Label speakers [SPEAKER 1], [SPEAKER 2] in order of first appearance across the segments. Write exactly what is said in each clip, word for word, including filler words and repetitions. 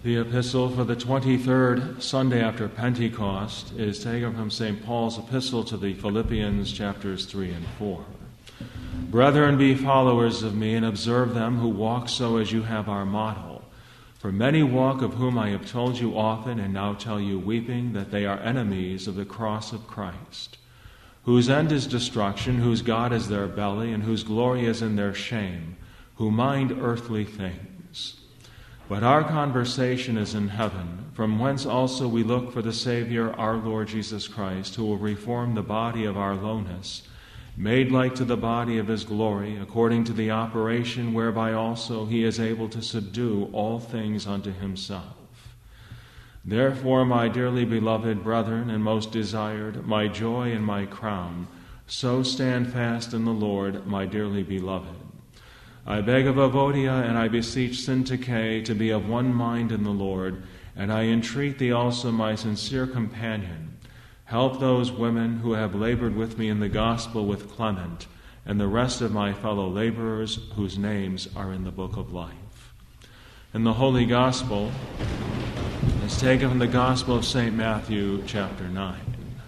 [SPEAKER 1] The epistle for the twenty-third Sunday after Pentecost is taken from Saint Paul's epistle to the Philippians, chapters three and four. Brethren, be followers of me, and observe them who walk so as you have our model. For many walk, of whom I have told you often, and now tell you weeping, that they are enemies of the cross of Christ, whose end is destruction, whose God is their belly, and whose glory is in their shame, who mind earthly things. But our conversation is in heaven, from whence also we look for the Savior, our Lord Jesus Christ, who will reform the body of our lowness, made like to the body of his glory, according to the operation whereby also he is able to subdue all things unto himself. Therefore, my dearly beloved brethren, and most desired, my joy and my crown, so stand fast in the Lord, my dearly beloved. I beg of Evodia, and I beseech Syntyche, to be of one mind in the Lord, and I entreat thee also, my sincere companion, help those women who have labored with me in the gospel with Clement, and the rest of my fellow laborers whose names are in the book of life. And the Holy Gospel is taken from the Gospel of Saint Matthew, chapter nine.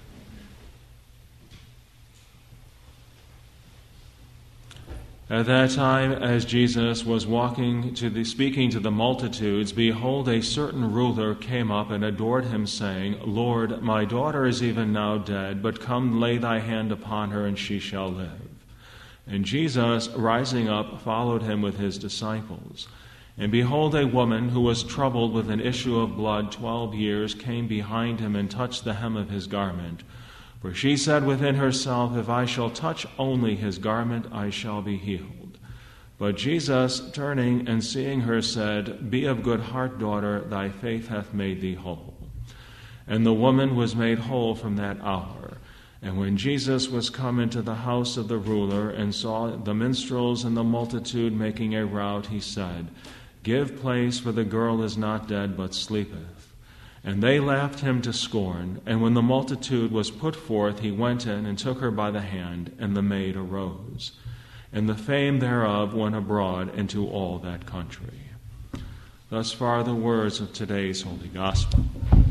[SPEAKER 1] At that time, as Jesus was walking to the, speaking to the multitudes, behold, a certain ruler came up and adored him, saying, Lord, my daughter is even now dead, but come lay thy hand upon her, and she shall live. And Jesus, rising up, followed him with his disciples. And behold, a woman who was troubled with an issue of blood twelve years came behind him and touched the hem of his garment. For she said within herself, If I shall touch only his garment, I shall be healed. But Jesus, turning and seeing her, said, Be of good heart, daughter, thy faith hath made thee whole. And the woman was made whole from that hour. And when Jesus was come into the house of the ruler, and saw the minstrels and the multitude making a rout, he said, Give place, for the girl is not dead, but sleepeth. And they laughed him to scorn. And when the multitude was put forth, he went in and took her by the hand, and the maid arose. And the fame thereof went abroad into all that country. Thus far the words of today's Holy Gospel.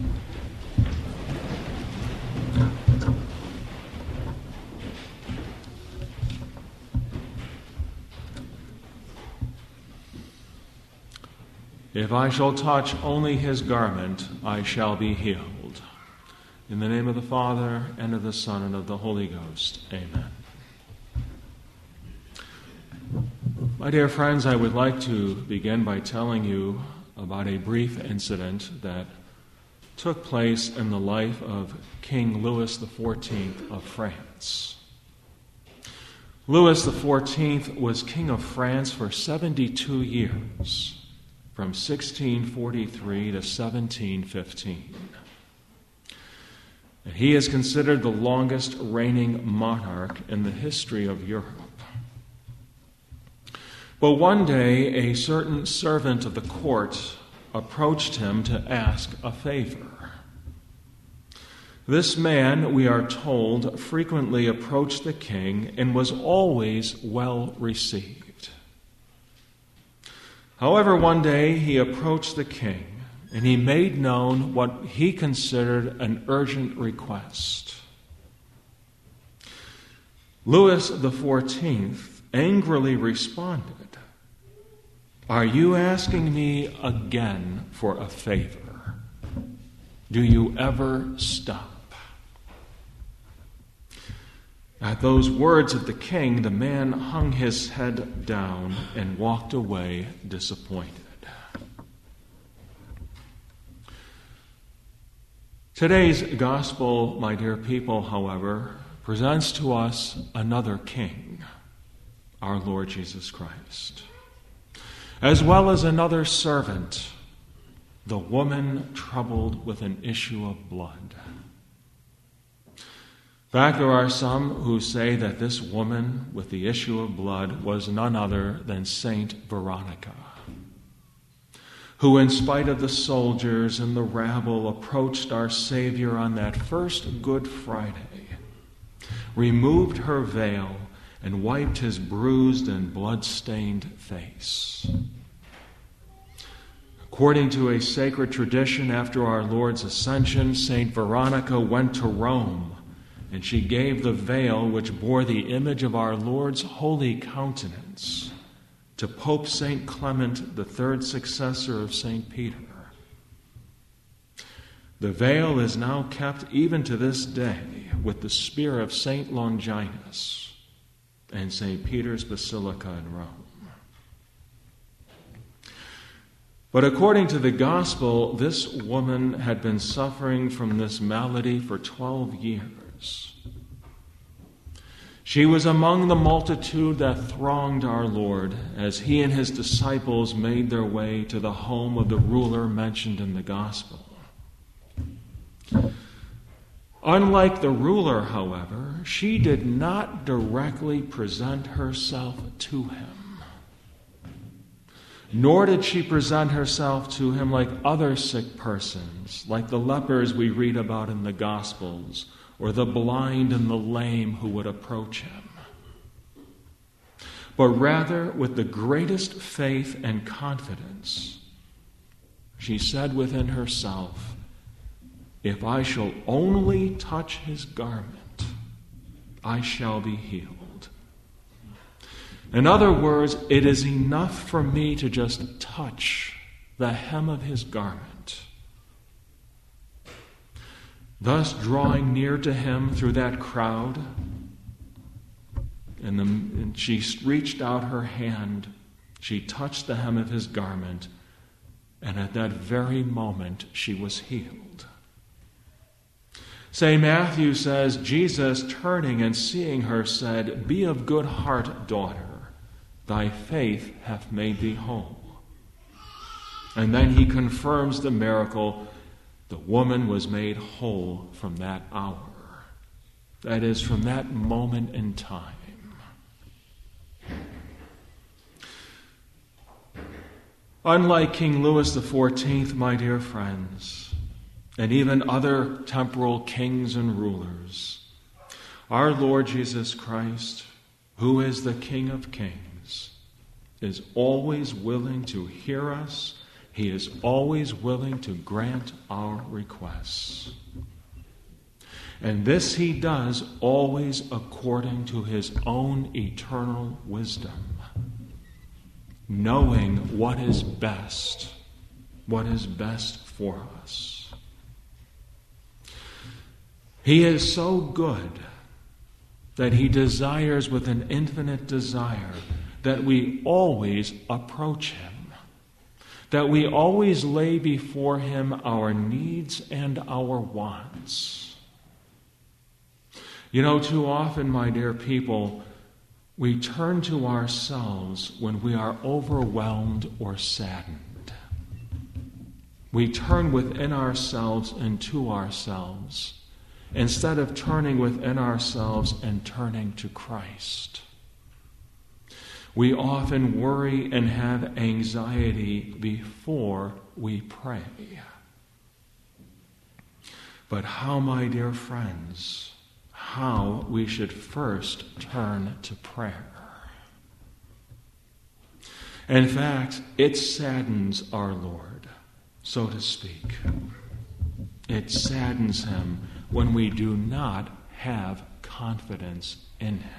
[SPEAKER 1] If I shall touch only his garment, I shall be healed. In the name of the Father, and of the Son, and of the Holy Ghost. Amen. My dear friends, I would like to begin by telling you about a brief incident that took place in the life of King Louis the fourteenth of France. Louis the fourteenth was king of France for seventy-two years. From sixteen forty-three to seventeen fifteen. And he is considered the longest reigning monarch in the history of Europe. But one day, a certain servant of the court approached him to ask a favor. This man, we are told, frequently approached the king and was always well received. However, one day he approached the king, and he made known what he considered an urgent request. Louis the fourteenth angrily responded, Are you asking me again for a favor? Do you ever stop? At those words of the king, the man hung his head down and walked away disappointed. Today's gospel, my dear people, however, presents to us another king, our Lord Jesus Christ, as well as another servant, the woman troubled with an issue of blood. In fact, there are some who say that this woman with the issue of blood was none other than Saint Veronica, who, in spite of the soldiers and the rabble, approached our Savior on that first Good Friday, removed her veil, and wiped his bruised and blood-stained face. According to a sacred tradition, after our Lord's ascension, Saint Veronica went to Rome, and she gave the veil which bore the image of our Lord's holy countenance to Pope Saint Clement, the third successor of Saint Peter. The veil is now kept even to this day with the spear of Saint Longinus and Saint Peter's Basilica in Rome. But according to the gospel, this woman had been suffering from this malady for twelve years. She was among the multitude that thronged our Lord as he and his disciples made their way to the home of the ruler mentioned in the gospel. Unlike the ruler, however, she did not directly present herself to him. Nor did she present herself to him like other sick persons, like the lepers we read about in the Gospels, or the blind and the lame who would approach him. But rather, with the greatest faith and confidence, she said within herself, "If I shall only touch his garment, I shall be healed." In other words, it is enough for me to just touch the hem of his garment. Thus, drawing near to him through that crowd, and, the, and she reached out her hand, she touched the hem of his garment, and at that very moment she was healed. Saint Matthew says, Jesus, turning and seeing her, said, "Be of good heart, daughter. Thy faith hath made thee whole." And then he confirms the miracle. The woman was made whole from that hour. That is, from that moment in time. Unlike King Louis the fourteenth, my dear friends, and even other temporal kings and rulers, our Lord Jesus Christ, who is the King of Kings, is always willing to hear us. He is always willing to grant our requests. And this he does always according to his own eternal wisdom, knowing what is best, what is best for us. He is so good that he desires with an infinite desire that we always approach him, that we always lay before him our needs and our wants. You know, too often, my dear people, we turn to ourselves when we are overwhelmed or saddened. We turn within ourselves and to ourselves, instead of turning within ourselves and turning to Christ. We often worry and have anxiety before we pray. But how, my dear friends, how we should first turn to prayer. In fact, it saddens our Lord, so to speak. It saddens him when we do not have confidence in him.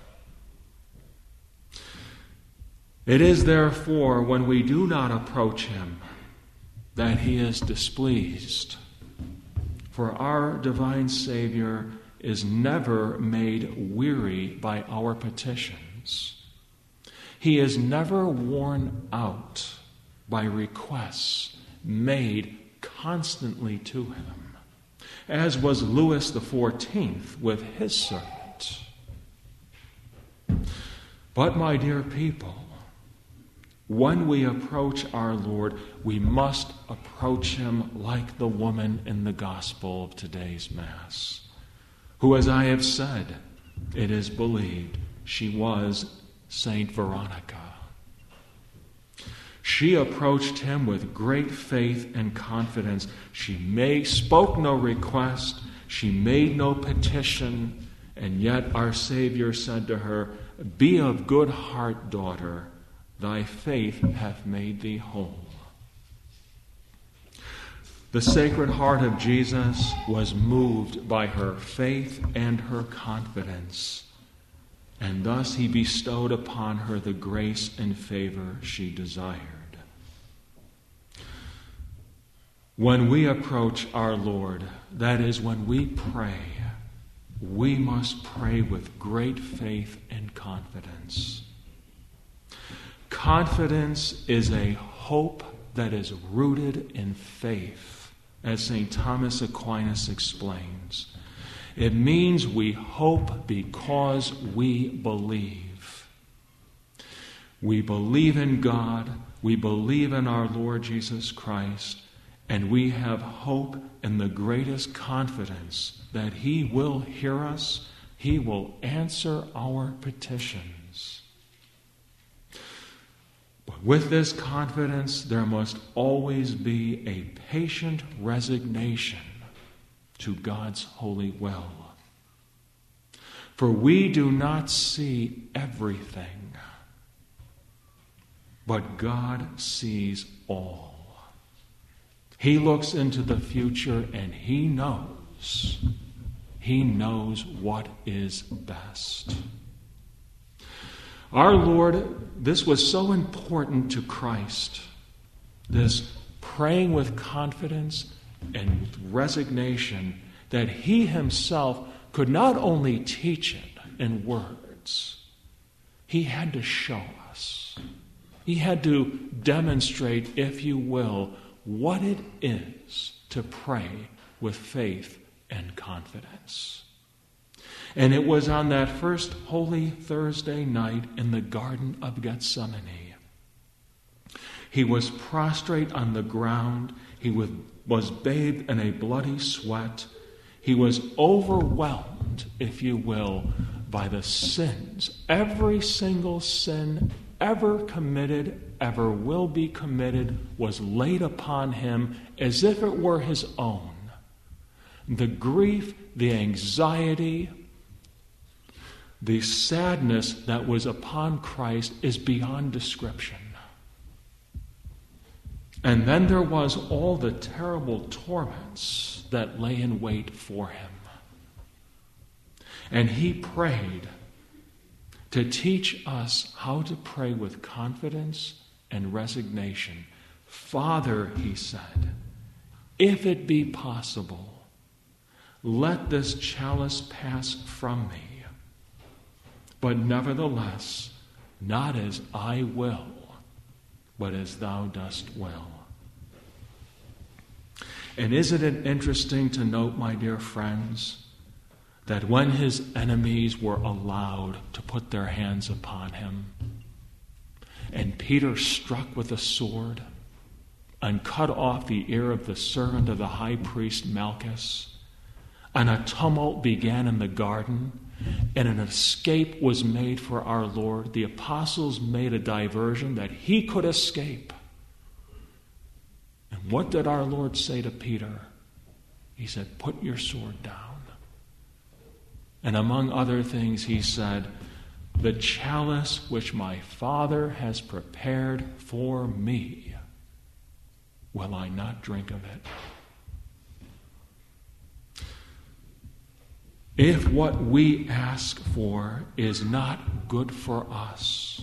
[SPEAKER 1] It is therefore when we do not approach him that he is displeased. For our divine Savior is never made weary by our petitions. He is never worn out by requests made constantly to him, as was Louis the fourteenth with his servant. But, my dear people, when we approach our Lord, we must approach him like the woman in the gospel of today's Mass, who, as I have said, it is believed she was Saint Veronica. She approached him with great faith and confidence. She may, spoke no request, she made no petition, and yet our Savior said to her, "Be of good heart, daughter. Thy faith hath made thee whole." The Sacred Heart of Jesus was moved by her faith and her confidence, and thus he bestowed upon her the grace and favor she desired. When we approach our Lord, that is, when we pray, we must pray with great faith and confidence. Confidence is a hope that is rooted in faith, as Saint Thomas Aquinas explains. It means we hope because we believe. We believe in God, we believe in our Lord Jesus Christ, and we have hope and the greatest confidence that He will hear us, He will answer our petitions. But with this confidence, there must always be a patient resignation to God's holy will. For we do not see everything, but God sees all. He looks into the future and He knows. He knows what is best. Our Lord, this was so important to Christ, this praying with confidence and with resignation, that He Himself could not only teach it in words, He had to show us. He had to demonstrate, if you will, what it is to pray with faith and confidence. And it was on that first Holy Thursday night in the Garden of Gethsemane. He was prostrate on the ground. He was, was bathed in a bloody sweat. He was overwhelmed, if you will, by the sins. Every single sin ever committed, ever will be committed, was laid upon Him as if it were His own. The grief, the anxiety, the sadness that was upon Christ is beyond description. And then there was all the terrible torments that lay in wait for Him. And He prayed to teach us how to pray with confidence and resignation. Father, He said, if it be possible, let this chalice pass from me. But nevertheless, not as I will, but as Thou dost will. And isn't it interesting to note, my dear friends, that when His enemies were allowed to put their hands upon Him, and Peter struck with a sword and cut off the ear of the servant of the high priest Malchus, and a tumult began in the garden, and an escape was made for our Lord, the apostles made a diversion that He could escape. And what did our Lord say to Peter? He said, put your sword down. And among other things, He said, the chalice which my Father has prepared for me, will I not drink of it? If what we ask for is not good for us,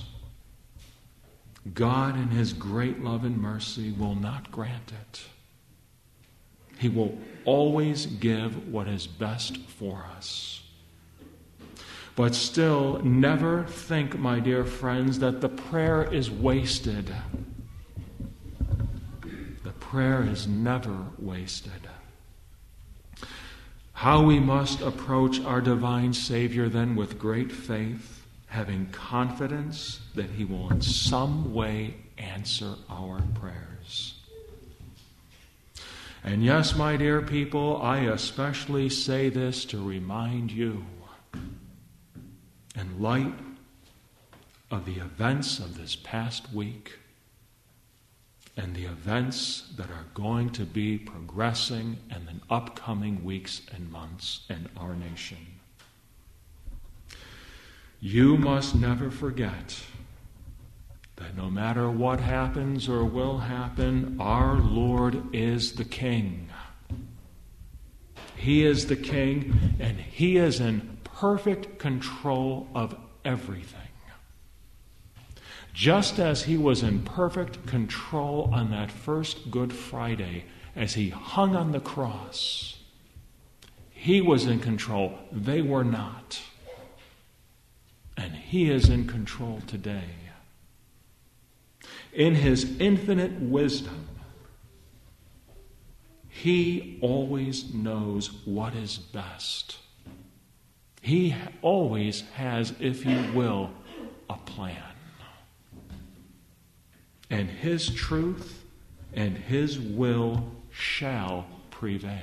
[SPEAKER 1] God in His great love and mercy will not grant it. He will always give what is best for us. But still, never think, my dear friends, that the prayer is wasted. The prayer is never wasted. How we must approach our divine Savior then with great faith, having confidence that He will in some way answer our prayers. And yes, my dear people, I especially say this to remind you, in light of the events of this past week and the events that are going to be progressing in the upcoming weeks and months in our nation. You must never forget that no matter what happens or will happen, our Lord is the King. He is the King, and He is in perfect control of everything. Just as He was in perfect control on that first Good Friday as He hung on the cross, He was in control. They were not. And He is in control today. In His infinite wisdom, He always knows what is best. He always has, if you will, a plan. And His truth and His will shall prevail.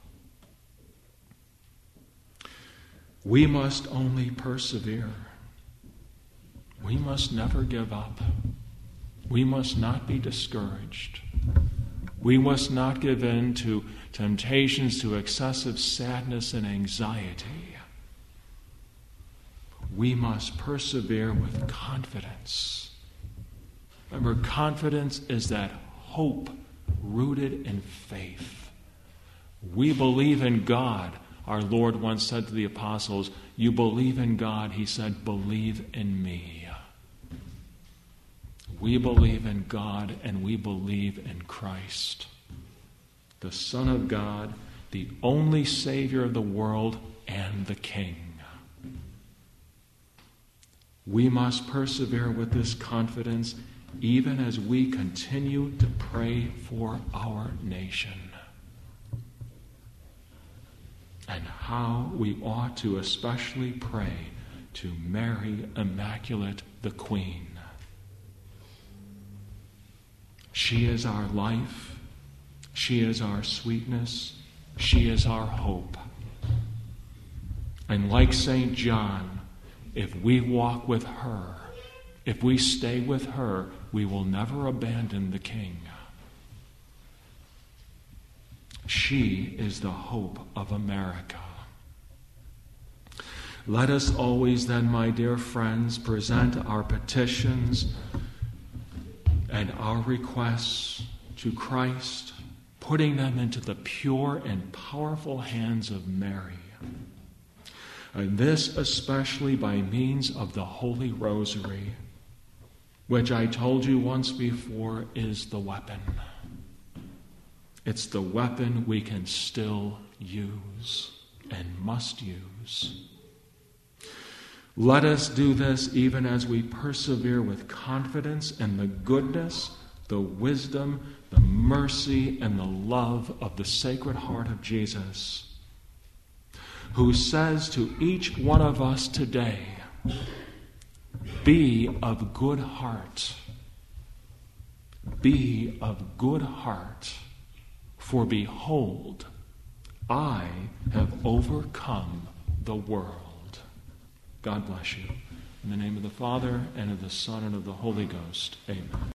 [SPEAKER 1] We must only persevere. We must never give up. We must not be discouraged. We must not give in to temptations to excessive sadness and anxiety. We must persevere with confidence. Remember, confidence is that hope rooted in faith. We believe in God. Our Lord once said to the apostles, "You believe in God," He said, "believe in me." We believe in God and we believe in Christ, the Son of God, the only Savior of the world and the King. We must persevere with this confidence even as we continue to pray for our nation. And how we ought to especially pray to Mary Immaculate, the Queen. She is our life. She is our sweetness. She is our hope. And like Saint John, if we walk with her, if we stay with her, we will never abandon the King. She is the hope of America. Let us always then, my dear friends, present our petitions and our requests to Christ, putting them into the pure and powerful hands of Mary. And this especially by means of the Holy Rosary, which I told you once before is the weapon. It's the weapon we can still use and must use. Let us do this even as we persevere with confidence in the goodness, the wisdom, the mercy, and the love of the Sacred Heart of Jesus, who says to each one of us today, "Be of good heart. Be of good heart, for behold, I have overcome the world." God bless you. In the name of the Father, and of the Son, and of the Holy Ghost. Amen.